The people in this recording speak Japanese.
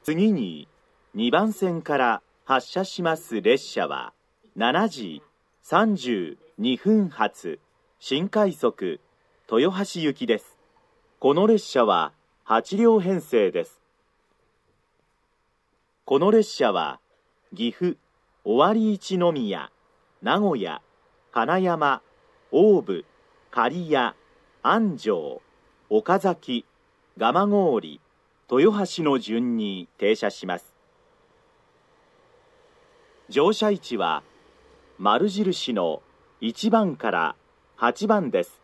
次に2番線から発車します列車は7時32分発新快速豊橋行きです。この列車は8両編成です。この列車は岐阜、尾張一宮、名古屋、金山、大府、刈谷、安城、岡崎、蒲郡、豊橋の順に停車します。乗車位置は丸印の1番から8番です。